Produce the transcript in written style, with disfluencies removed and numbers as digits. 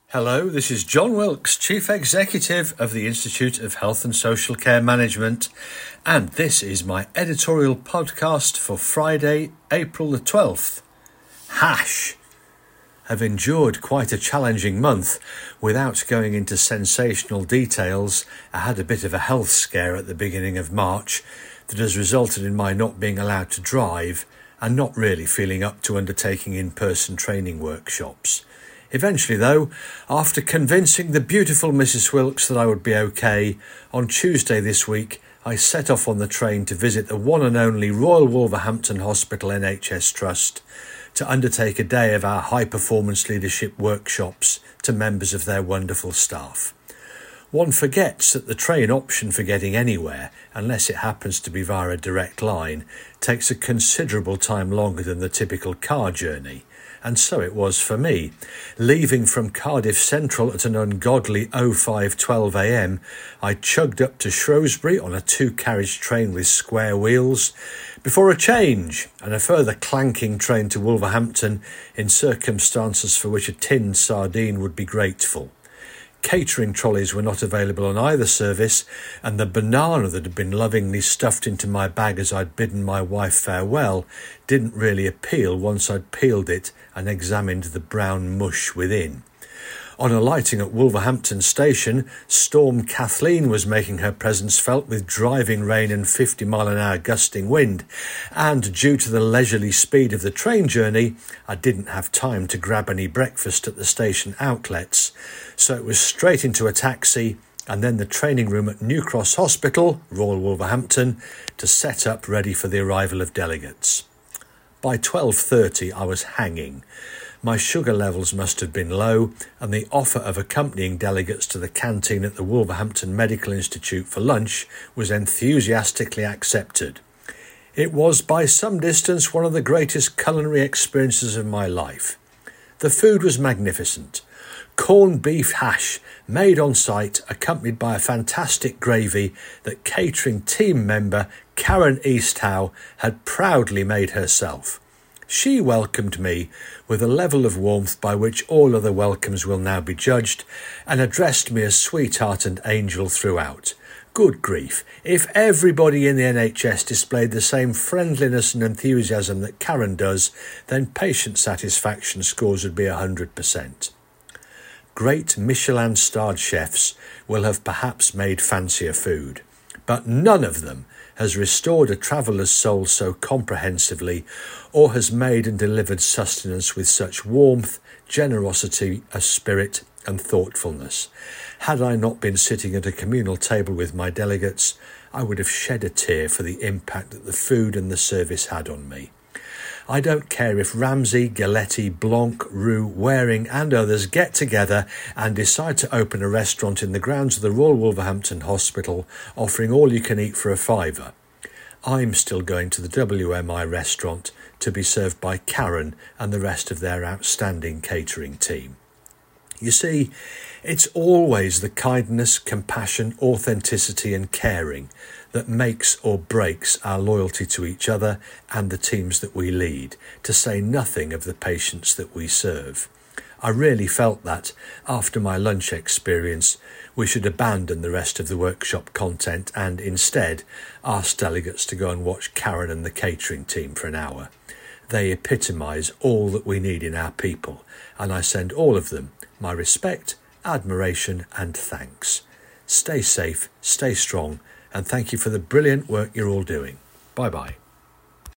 Hello, this is John Wilkes, Chief Executive of the Institute of Health and Social Care Management, and this is my editorial podcast for Friday, April the 12th. Have endured quite a challenging month. Without going into sensational details, I had a bit of a health scare at the beginning of March that has resulted in my not being allowed to drive and not really feeling up to undertaking in-person training workshops. Eventually, though, after convincing the beautiful Mrs. Wilkes that I would be okay, on Tuesday this week I set off on the train to visit the one and only Royal Wolverhampton Hospital NHS Trust to undertake a day of our high-performance leadership workshops to members of their wonderful staff. One forgets that the train option for getting anywhere, unless it happens to be via a direct line, takes a considerable time longer than the typical car journey. And so it was for me. Leaving from Cardiff Central at an ungodly 05:12 a.m, I chugged up to Shrewsbury on a two-carriage train with square wheels, before a change and a further clanking train to Wolverhampton in circumstances for which a tinned sardine would be grateful. Catering trolleys were not available on either service, and the banana that had been lovingly stuffed into my bag as I'd bidden my wife farewell didn't really appeal once I'd peeled it and examined the brown mush within. On alighting at Wolverhampton Station, Storm Kathleen was making her presence felt with driving rain and 50-mile-an-hour gusting wind, and due to the leisurely speed of the train journey, I didn't have time to grab any breakfast at the station outlets, so it was straight into a taxi and then the training room at New Cross Hospital, Royal Wolverhampton, to set up ready for the arrival of delegates. By 12:30 I was hanging. My sugar levels must have been low, and the offer of accompanying delegates to the canteen at the Wolverhampton Medical Institute for lunch was enthusiastically accepted. It was by some distance one of the greatest culinary experiences of my life. The food was magnificent. Corned beef hash made on site, accompanied by a fantastic gravy that catering team member Karen Easthow had proudly made herself. She welcomed me with a level of warmth by which all other welcomes will now be judged, and addressed me as sweetheart and angel throughout. Good grief, if everybody in the NHS displayed the same friendliness and enthusiasm that Karen does, then patient satisfaction scores would be 100%. Great Michelin-starred chefs will have perhaps made fancier food, but none of them has restored a traveller's soul so comprehensively, or has made and delivered sustenance with such warmth, generosity of spirit and thoughtfulness. Had I not been sitting at a communal table with my delegates, I would have shed a tear for the impact that the food and the service had on me. I don't care if Ramsay, Galetti, Blanc, Roux, Waring and others get together and decide to open a restaurant in the grounds of the Royal Wolverhampton Hospital, offering all you can eat for a £5. I'm still going to the WMI restaurant to be served by Karen and the rest of their outstanding catering team. You see, it's always the kindness, compassion, authenticity and caring that makes or breaks our loyalty to each other and the teams that we lead, to say nothing of the patients that we serve. I really felt that, after my lunch experience, we should abandon the rest of the workshop content and instead ask delegates to go and watch Karen and the catering team for an hour. They epitomise all that we need in our people, and I send all of them my respect, admiration and thanks. Stay safe, stay strong, and thank you for the brilliant work you're all doing. Bye-bye.